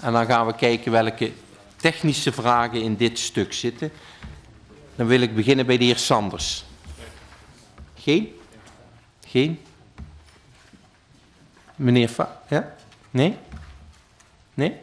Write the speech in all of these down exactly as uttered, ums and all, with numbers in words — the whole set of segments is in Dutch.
En dan gaan we kijken welke technische vragen in dit stuk zitten. Dan wil ik beginnen bij de heer Sanders. Geen? Geen? Meneer Va... Ja? Nee? Nee?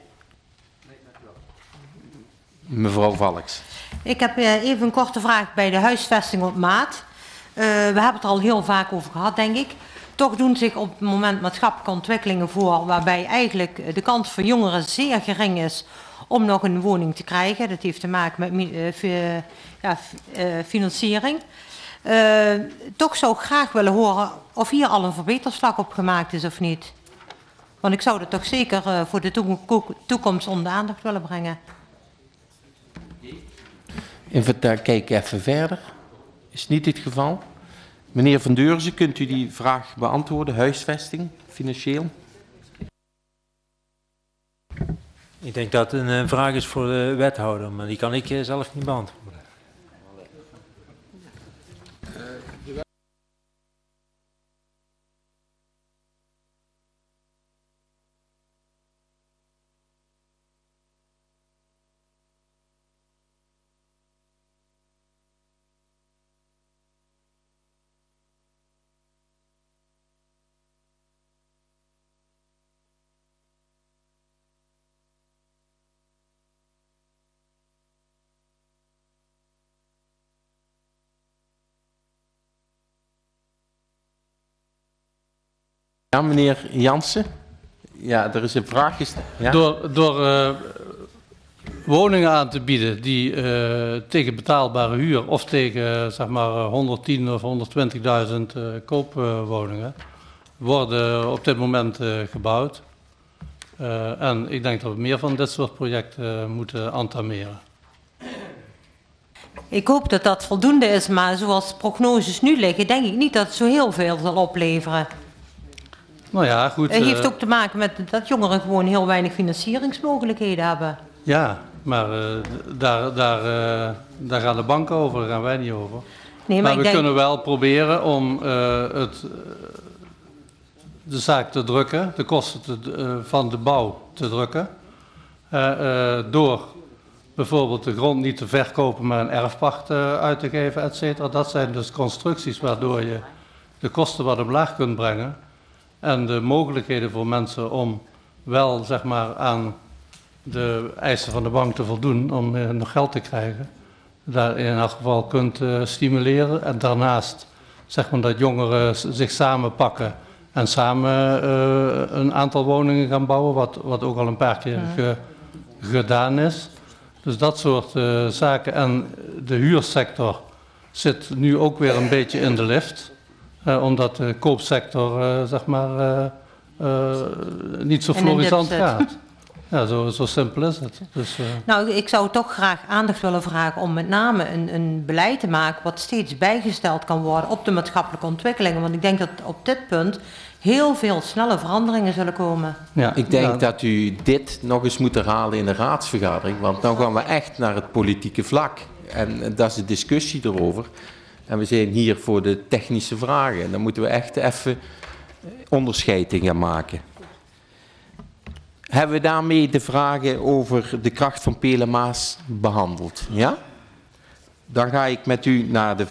Mevrouw Valks. Ik heb even een korte vraag bij de huisvesting op maat. Uh, we hebben het er al heel vaak over gehad, denk ik. Toch doen zich op het moment maatschappelijke ontwikkelingen voor, waarbij eigenlijk de kans voor jongeren zeer gering is om nog een woning te krijgen. Dat heeft te maken met uh, ja, uh, financiering. Uh, toch zou ik graag willen horen of hier al een verbeterslag op gemaakt is of niet. Want ik zou dat toch zeker uh, voor de toekomst onder de aandacht willen brengen. Even kijken even verder. Is niet het geval. Meneer Van Deurzen, kunt u die vraag beantwoorden? Huisvesting, financieel? Ik denk dat het een vraag is voor de wethouder, maar die kan ik zelf niet beantwoorden. Ja, meneer Jansen. Ja, er is een vraag gesteld. Ja? Door, door uh, woningen aan te bieden die uh, tegen betaalbare huur of tegen zeg maar honderdtien of honderdtwintigduizend uh, koopwoningen worden op dit moment uh, gebouwd. Uh, en ik denk dat we meer van dit soort projecten uh, moeten entameren. Ik hoop dat dat voldoende is, maar zoals de prognoses nu liggen, denk ik niet dat het zo heel veel zal opleveren. Nou ja, goed. Het heeft uh, ook te maken met dat jongeren gewoon heel weinig financieringsmogelijkheden hebben. Ja, maar uh, daar, daar, uh, daar gaan de banken over, daar gaan wij niet over. Nee, maar maar ik we denk... kunnen wel proberen om uh, het, uh, de zaak te drukken, de kosten te, uh, van de bouw te drukken. Uh, uh, door bijvoorbeeld de grond niet te verkopen, maar een erfpacht uh, uit te geven, et cetera. Dat zijn dus constructies waardoor je de kosten wat omlaag kunt brengen. En de mogelijkheden voor mensen om wel zeg maar, aan de eisen van de bank te voldoen, om uh, nog geld te krijgen, daar in elk geval kunt uh, stimuleren. En daarnaast zeg maar, dat jongeren zich samenpakken en samen uh, een aantal woningen gaan bouwen, wat, wat ook al een paar keer ge, gedaan is. Dus dat soort uh, zaken. En de huursector zit nu ook weer een beetje in de lift. Uh, omdat de koopsector uh, zeg maar, uh, uh, niet zo florissant gaat. Ja, zo, zo simpel is het. Dus, uh... Nou, ik zou toch graag aandacht willen vragen om met name een, een beleid te maken wat steeds bijgesteld kan worden op de maatschappelijke ontwikkelingen. Want ik denk dat op dit punt heel veel snelle veranderingen zullen komen. Ja, ik denk ja. dat u dit nog eens moet herhalen in de raadsvergadering. Want nu gaan we echt naar het politieke vlak. En dat is de discussie erover. En we zijn hier voor de technische vragen. En dan moeten we echt even onderscheid in gaan maken. Hebben we daarmee de vragen over de kracht van Pele Maas behandeld? Ja? Dan ga ik met u naar de